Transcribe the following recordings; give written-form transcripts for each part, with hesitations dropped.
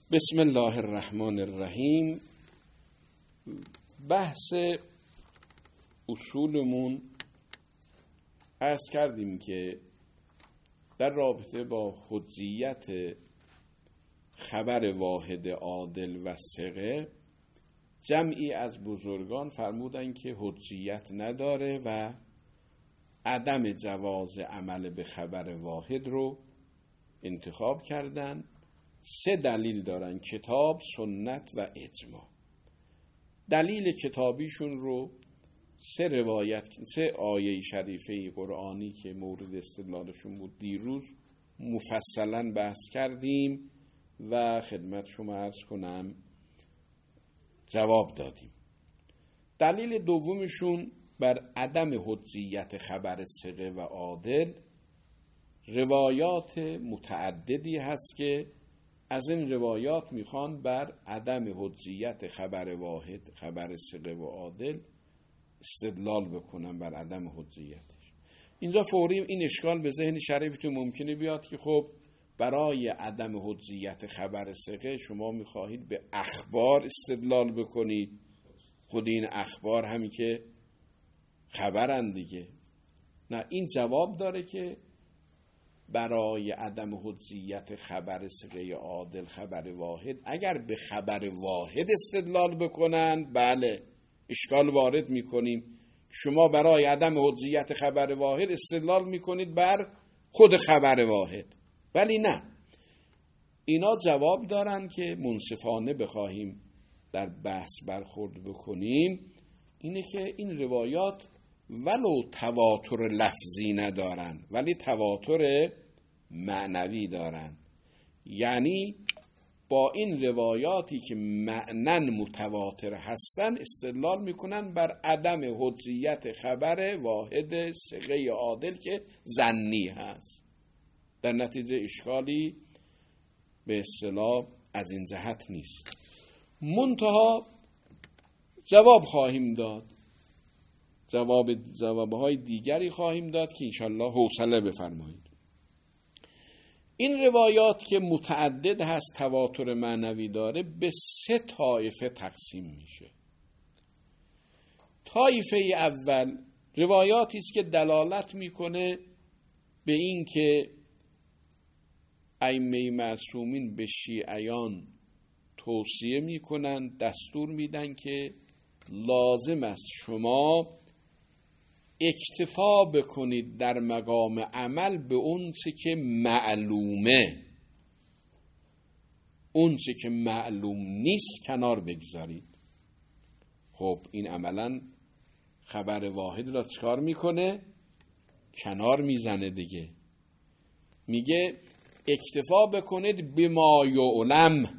بسم الله الرحمن الرحیم. بحث اصولمون عرض کردیم که در رابطه با حجیت خبر واحد عادل و ثقه جمعی از بزرگان فرمودن که حجیت نداره و عدم جواز عمل به خبر واحد رو انتخاب کردن. 3 دلیل دارن: کتاب، سنت و اجماع. دلیل کتابیشون رو 3 آیه شریفه قرآنی که مورد استدلالشون بود دیروز مفصلا بحث کردیم و خدمت شما عرض کنم جواب دادیم. دلیل دومشون بر عدم حجیت خبر ثقه و عادل روایات متعددی هست که از این روایات میخوان بر عدم حجیت خبر واحد، خبر ثقه و عادل استدلال بکنن بر عدم حجیتش. اینجا فوری این اشکال به ذهن شریفتون ممکنه بیاد که خب برای عدم حجیت خبر ثقه شما میخواهید به اخبار استدلال بکنید. خود این اخبار همی که خبرن دیگه. نه، این جواب داره که برای عدم حجیت خبر ثقه عادل خبر واحد اگر به خبر واحد استدلال بکنن بله اشکال وارد میکنیم. شما برای عدم حجیت خبر واحد استدلال میکنید بر خود خبر واحد، ولی نه، اینا جواب دارن که منصفانه بخواهیم در بحث برخورد بکنیم اینه که این روایات ولو تواتر لفظی ندارن ولی تواتر معنوی دارن. یعنی با این روایاتی که معنن متواتر هستن استدلال میکنن بر عدم حجیت خبر واحد ثقه عادل که ظنی هست. در نتیجه اشکالی به اصطلاح از این جهت نیست. منتها جواب خواهیم داد، جوابهای دیگری خواهیم داد که انشالله حوصله بفرمایید. این روایات که متعدد هست، تواتر معنوی داره، به 3 طایفه تقسیم میشه. طایفه اول روایاتی است که دلالت میکنه به این که ائمه معصومین به شیعیان توصیه میکنن، دستور میدن که لازم است شما اکتفا بکنید در مقام عمل به اون چه که معلومه، اون چه که معلوم نیست کنار بگذارید. خب این عملا خبر واحد را چکار میکنه؟ کنار میزنه دیگه. میگه اکتفا بکنید بما یعلم،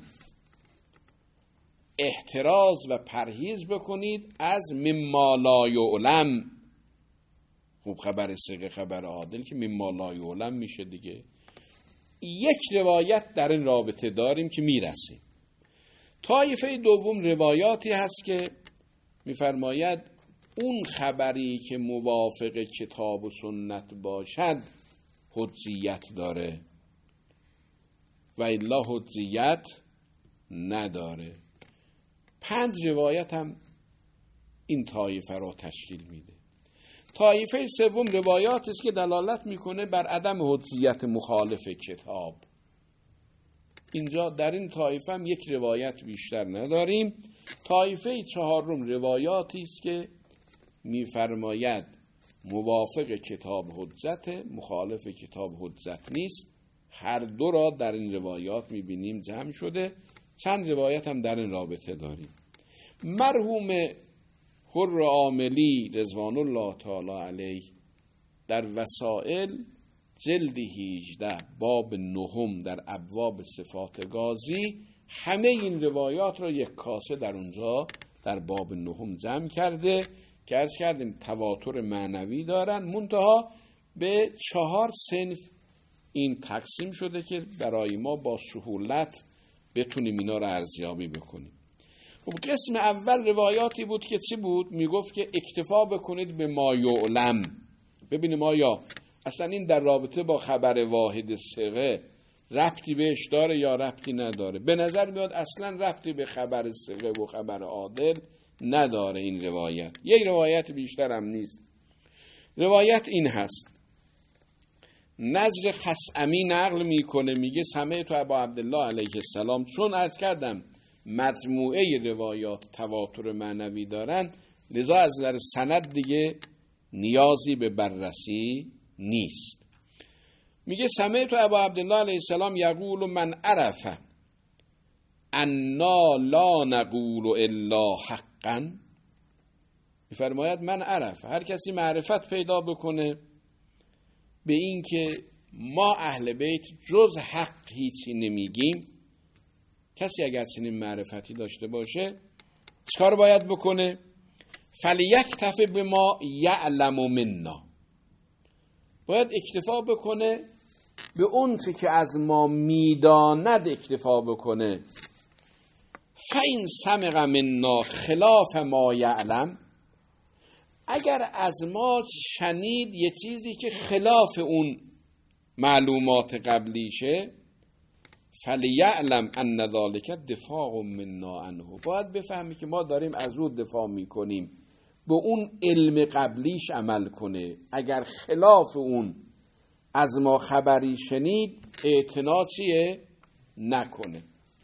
احتراز و پرهیز بکنید از مما لا یعلم. خب خبر ثقه خبر عادل که مما لا یعلم میشه دیگه. یک روایت در این رابطه داریم که میرسه. طایفه دوم روایاتی هست که میفرماید اون خبری که موافق کتاب و سنت باشد حجیت داره و الا حجیت نداره. 5 روایت هم این طایفه را تشکیل میده. طایفه سوم روایات است که دلالت میکنه بر عدم حجیت مخالف کتاب. اینجا در این طایفه هم یک روایت بیشتر نداریم. طایفه چهارم روایاتی است که میفرماید موافق کتاب حجت، مخالف کتاب حجت نیست. هر دو را در این روایات میبینیم جمع شده. چند روایت هم در این رابطه داریم. مرحوم حر عاملی رضوان الله تعالی علیه در وسائل جلد 18 باب 9 در ابواب صفات قاضی همه این روایات را یک کاسه در اونجا در باب 9 جمع کرده که عرض کردیم تواتر معنوی دارن، منتها به 4 صنف این تقسیم شده که برای ما با سهولت بتونیم اینا را ارزیابی بکنیم. خب قسم اول روایاتی بود که چی بود؟ میگفت که اکتفا بکنید به ما یعلم. ببینیم آیا اصلا این در رابطه با خبر واحد ثقه ربطی بهش داره یا ربطی نداره. به نظر میاد اصلا ربطی به خبر ثقه و خبر عادل نداره این روایت. یک روایت بیشتر هم نیست. روایت این هست، نضر خثعمی نقل میکنه، میگه سمعت ابا عبدالله علیه السلام، چون عرض کردم مجموعه روایات تواتر معنوی دارن، لذا از نظر سند دیگه نیازی به بررسی نیست. میگه سمعت ابا عبدالله علیه السلام یقول من عرف انا لا نقول الا حقا، میفرماید من عرف، هر کسی معرفت پیدا بکنه به این که ما اهل بیت جز حق هیچی نمیگیم، کسی اگر چنین معرفتی داشته باشه چیکار باید بکنه؟ فلیکتفی بما یعلم منا، باید اکتفا بکنه به اون چی که از ما میداند اکتفا بکنه. فین سمع منا خلاف ما یعلم، اگر از ما شنید یه چیزی که خلاف اون معلومات قبلیشه، فلیعلم ان ذلک دفاع منا عنه، باید بفهمی که ما داریم از او دفاع میکنیم، به اون علم قبلیش عمل کنه. اگر خلاف اون از ما خبری شنید اعتنا چیه؟ نکنه.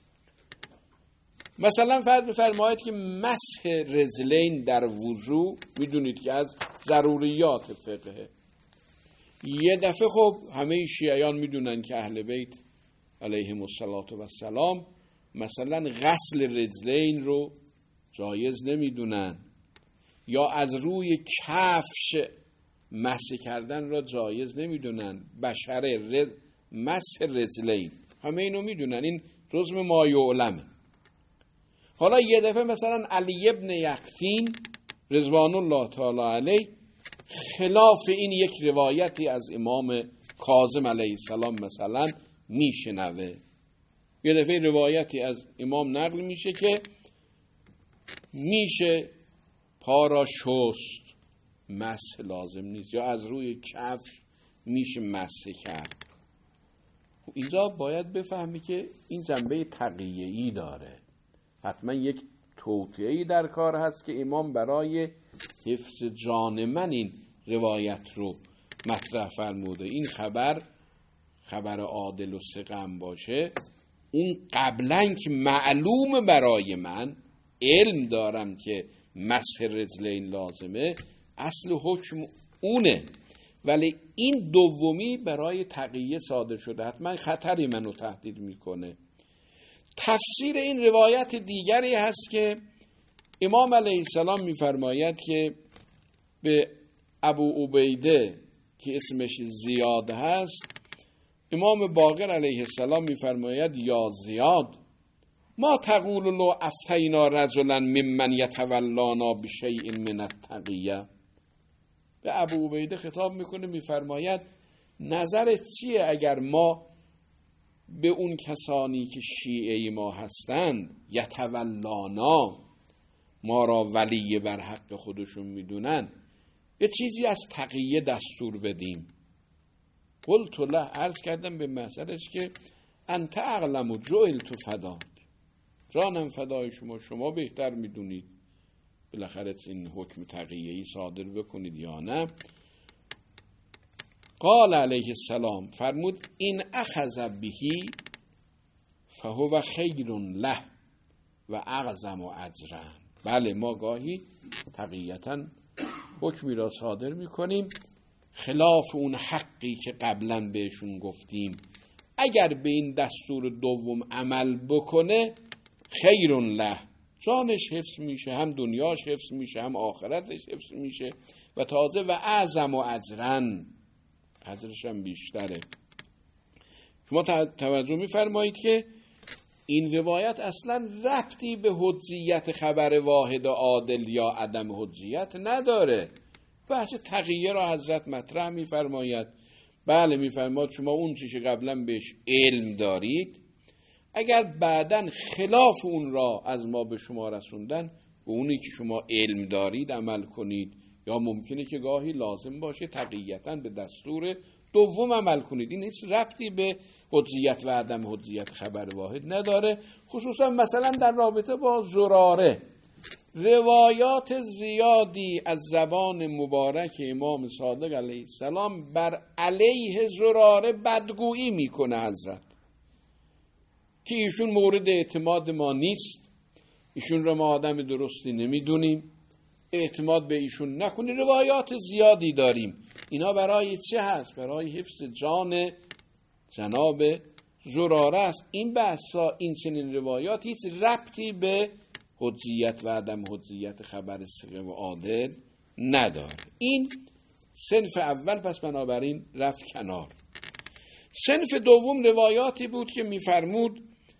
مثلا فرض بفرمایید که مسح رجلین در وضو میدونید که از ضروریات فقهه. یه دفعه خب همه شیعیان میدونن که اهل بیت علیهم السلام مثلا غسل رجلین رو جایز نمیدونن، یا از روی کفش مسح کردن را جایز نمیدونن، بشره مسح رجلین، همه اینو میدونن، این جزء ما یعلمه. حالا یه دفعه مثلا علی ابن یقطین رضوان الله تعالی علیه خلاف این یک روایتی از امام کاظم علیه السلام مثلا میشنوه، یه دفعه روایتی از امام نقل میشه که میشه پا را شست، مسح لازم نیست، یا از روی کفش میشه مسح کرد. اینجا باید بفهمی که این جنبه تقیه‌ای داره، حتما یک توطئه‌ای در کار هست که امام برای حفظ جان من این روایت رو مطرح فرموده. این خبر عادل و ثقه باشه، اون قبلا که معلوم برای من علم دارم که مسح رجلین لازمه، اصل حکم اونه، ولی این دومی برای تقیه صادر شده، حتما خطری منو تهدید میکنه. تفسیر این روایت دیگری هست که امام علیه السلام میفرماید که به ابو عبیده که اسمش زیاد هست، امام باقر علیه السلام میفرماید یا زیاد ما تقول لو افتینا رجلا ممن یتولانا بشیء من التقیه، به ابو عبیده خطاب میکنه، میفرماید نظرت چیه اگر ما به اون کسانی که شیعه ما هستند یتولانا، ما را ولی بر حق خودشون میدونن، یه چیزی از تقیه دستور بدیم. قلت له، عرض کردم به محضرش که انت اعلم و جعلت فداک، جانم فدای شما بهتر میدونید بالاخره این حکم تقیه‌ای صادر بکنید یا نه. قال علیه السلام، فرمود این اخذ بهی فهو خیر له و اعظم اجرا، بله ما گاهی تقیه‌اً حکمی را صادر میکنیم خلاف اون حقی که قبلا بهشون گفتیم، اگر به این دستور دوم عمل بکنه خیر له، جانش حفظ میشه، هم دنیاش حفظ میشه، هم آخرتش حفظ میشه، و تازه و اعظم و اجرن، اجرش هم بیشتره. شما توجه میفرمایید که این روایت اصلا ربطی به حجیت خبر واحد عادل یا عدم حجیت نداره. بحث تقیه را حضرت مطرح میفرماید. بله میفرماید شما اون چیزی قبلا بهش علم دارید، اگر بعداً خلاف اون را از ما به شما رسوندن، به اونی که شما علم دارید عمل کنید، یا ممکنه که گاهی لازم باشه تقییتاً به دستور دوم عمل کنید. این هیچ ربطی به حجیت و عدم حجیت خبر واحد نداره. خصوصا مثلا در رابطه با زراره روایات زیادی از زبان مبارک امام صادق علیه السلام بر علیه زراره بدگویی میکنه حضرت، که ایشون مورد اعتماد ما نیست، ایشون رو ما آدم درستی نمیدونیم، اعتماد به ایشون نکنی. روایات زیادی داریم. اینا برای چه هست؟ برای حفظ جان جناب زراره است. این بحثا، این چنین روایات هیچ ربطی به حجیت و عدم حجیت خبر ثقه و عادل نداره. این صنف اول، پس بنابراین رفت کنار. صنف دوم روایاتی بود که میفرمود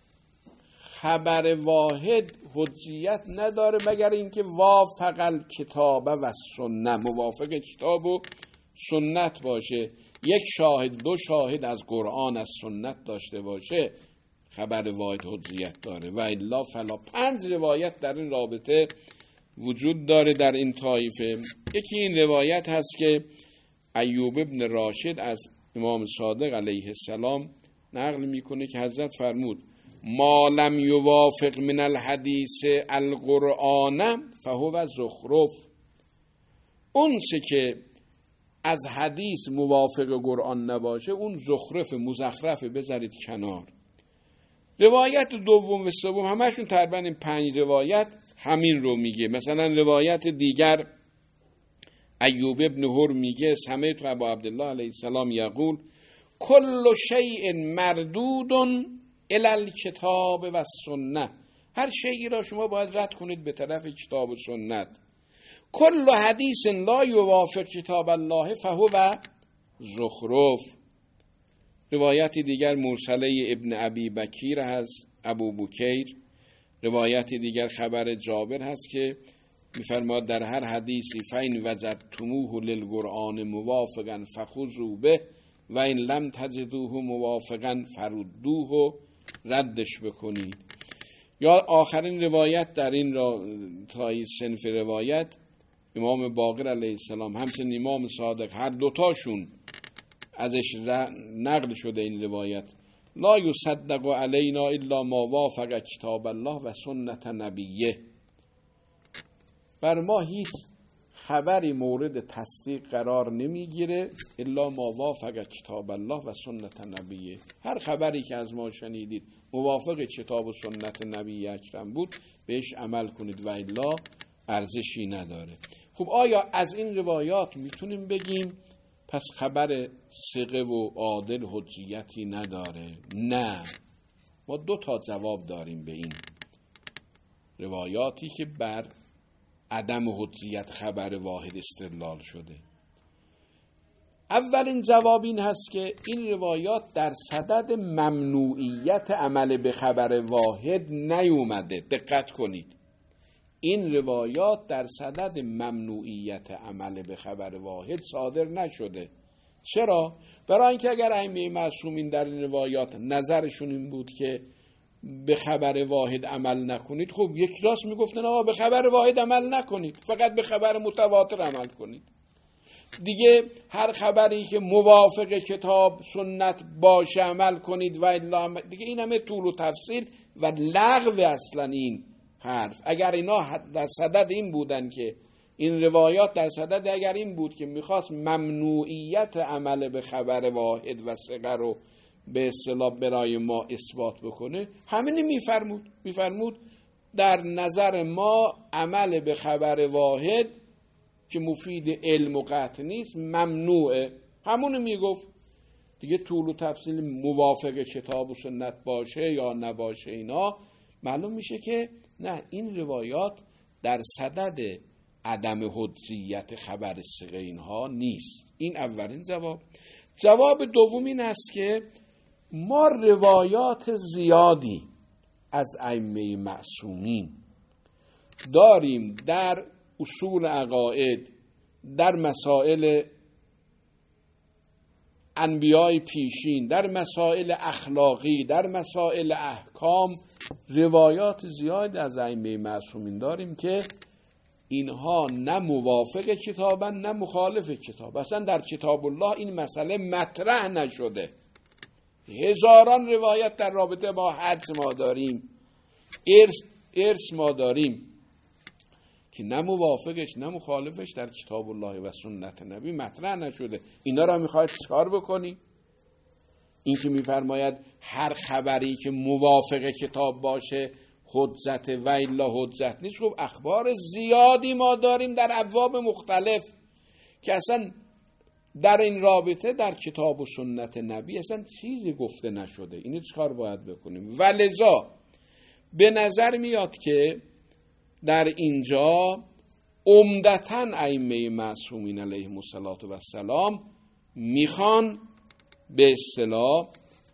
خبر واحد حجیت نداره مگر اینکه وافق الکتاب و سنت، موافق کتاب و سنت باشه، یک شاهد دو شاهد از قرآن از سنت داشته باشه، خبر واحد حجیت داره. و الا فلا. 5 روایت در این رابطه وجود داره در این طایفه. یکی این روایت هست که ایوب ابن راشد از امام صادق علیه السلام نقل میکنه که حضرت فرمود ما لم یوافق من الحدیث القرآن فهو زخرف. اون چه که از حدیث موافق قرآن نباشه اون زخرف مزخرف، بذارید کنار. روایت دوم و سوم همشون تقریبا این 5 روایت همین رو میگه. مثلا روایت دیگر ایوب ابن هر میگه سمعت ابا عبدالله علیه السلام یقول کل شیء مردود الی الکتاب و السنه. هر شیئی را شما باید رد کنید به طرف کتاب و سنت. کل حدیث لا یوافق کتاب الله فهو زخرف. روایت دیگر مرسله ابن ابی بکیر هست، ابو بکیر. روایت دیگر خبر جابر هست که میفرماد در هر حدیثی فین وجدتموه للقرآن موافقا فخذوا به و این لم تجدوه موافقا فردوه، ردش بکنید. یا آخرین روایت در این تای صنف روایت امام باقر علیه السلام همچنین امام صادق هر دوتاشون ازش نقل شده این روایت لا یصدق علینا الا ما وافق کتاب الله و سنت نبیه. بر ما هیچ خبری مورد تصدیق قرار نمیگیره الا ما وافق کتاب الله و سنت نبیه. هر خبری که از ما شنیدید موافق کتاب و سنت نبی اکرم بود بهش عمل کنید و الا ارزشی نداره. خب آیا از این روایات میتونیم بگیم پس خبر ثقه و عادل حجیتی نداره؟ نه. ما 2 تا جواب داریم به این روایاتی که بر عدم حجیت خبر واحد استدلال شده. اولین جواب این هست که این روایات در صدد ممنوعیت عمل به خبر واحد نیومده. دقت کنید، این روایات در صدد ممنوعیت عمل به خبر واحد صادر نشده. چرا؟ برای اینکه اگر ائمه معصومین در این روایات نظرشون این بود که به خبر واحد عمل نکنید، خب یک راست میگفتن آقا به خبر واحد عمل نکنید، فقط به خبر متواتر عمل کنید. دیگه هر خبری که موافق کتاب سنت باشه عمل کنید و الا دیگه این همه طول و تفصیل و لغو اصلا این حرف. اگر اینا در صدد این بودن که این روایات در صدد اگر این بود که میخواست ممنوعیت عمل به خبر واحد و ثقه رو به اصطلاح برای ما اثبات بکنه، همین میفرمود در نظر ما عمل به خبر واحد که مفید علم و قطع نیست ممنوعه، همونو میگفت دیگه. طول و تفصیل موافق کتاب و سنت باشه یا نباشه اینا معلوم میشه که نه، این روایات در صدد عدم حجیت خبر ثقه اینها نیست. این اولین جواب. جواب دوم این است که ما روایات زیادی از ائمه معصومین داریم در اصول عقاید، در مسائل انبیاء پیشین، در مسائل اخلاقی، در مسائل احکام، روایات زیاد از ائمه معصومین داریم که اینها نه موافق کتابن نه مخالف کتاب. اصلا در کتاب الله این مسئله مطرح نشده. هزاران روایت در رابطه با حج ما داریم، ارث ما داریم که نه موافقش نه مخالفش در کتاب الله و سنت نبی مطرح نشده. اینا را میخواید چیکار بکنی؟ این که میفرماید هر خبری که موافق کتاب باشه حجت و الا حجت نیست. خب اخبار زیادی ما داریم در ابواب مختلف که اصلا در این رابطه در کتاب و سنت نبی اصلا چیزی گفته نشده. اینو چیکار باید بکنیم؟ ولذا به نظر میاد که در اینجا عمدتاً ائمه معصومین علیهم السلام میخوان به اصطلاح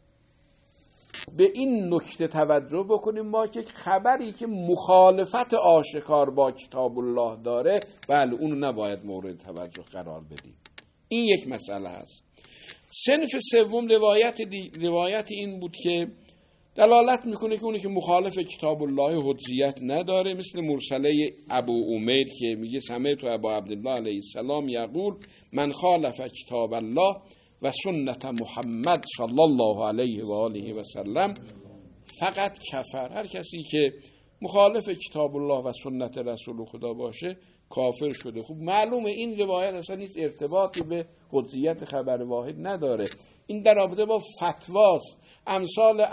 به این نکته توجه بکنیم ما که خبری که مخالفت آشکار با کتاب الله داره بله اونو نباید مورد توجه قرار بدیم. این یک مسئله هست. صنف سوم روایت این بود که دلالت میکنه که اونی که مخالف کتاب الله حجیت نداره، مثل مرسله ابو امیر که میگه سمعت ابا عبدالله علیه السلام یقول من خالف کتاب الله و سنت محمد صلی الله علیه و آله و سلم فقط کفر. هر کسی که مخالف کتاب الله و سنت رسول خدا باشه کافر شده. خب معلومه این روایت اصلا هیچ ارتباطی به حجیت خبر واحد نداره. این در رابطه با فتواست. امثال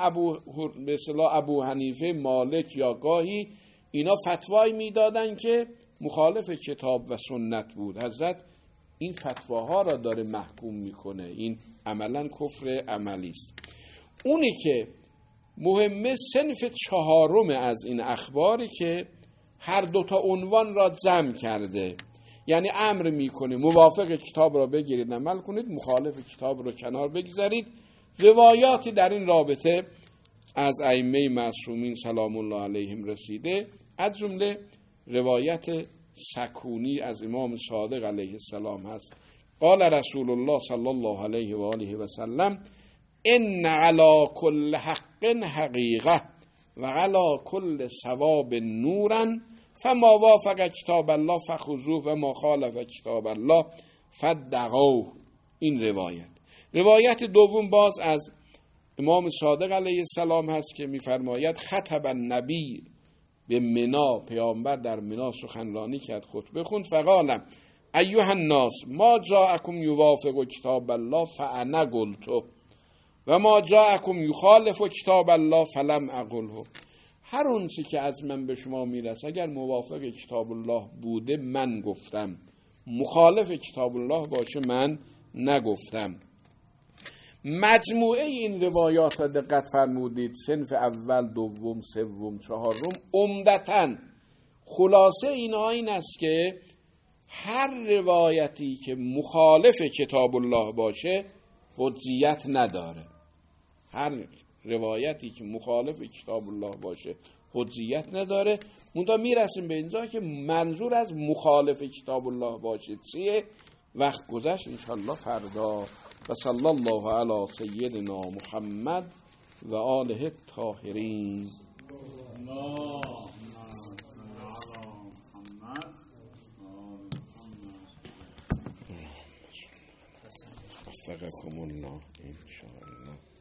ابو حنیفه، مالک یا گاهی اینا فتوایی میدادن که مخالف کتاب و سنت بود. حضرت این فتواها را داره محکوم میکنه. این عملا کفر عملی است. اونی که مهمه صنف چهارم از این اخباری که هر دوتا عنوان را جمع کرده، یعنی امر میکنه موافق کتاب را بگیرید عمل کنید، مخالف کتاب را کنار بگذارید. روایاتی در این رابطه از ائمه معصومین سلام الله علیهم رسیده، از جمله روایت سکونی از امام صادق علیه السلام هست. قال رسول الله صلی الله علیه و آله و سلم ان علی کل حق حقیقه و علی کل ثواب نورا فما وافق کتاب الله فخذوه و ما خالف کتاب الله فدعوه. این روایت دوم باز از امام صادق علیه السلام هست که میفرماید خطب النبی به منا، پیامبر در منا سخنرانی کرد، خطبه خوند. فقال ایها الناس ما جاءکم یوافق کتاب الله فانا قلت و ما جاءکم یخالف کتاب الله فلم اقله. هر اون چی که از من به شما میرسه اگر موافق کتاب الله بوده من گفتم، مخالف کتاب الله باشه من نگفتم. مجموعه این روایات را دقت فرمودید، صنف اول، دوم، سوم، چهارم، عمدتاً خلاصه اینها این است که هر روایتی که مخالف کتاب الله باشه حجیت نداره. هر روایتی که مخالف کتاب الله باشه حجیت نداره. منتها میرسیم به اینجا که منظور از مخالف کتاب الله باشه چیه؟ وقت گذشت انشالله فردا. و صلی الله علی سیدنا محمد و آله الطاهرین. استغفر الله ان شاء الله.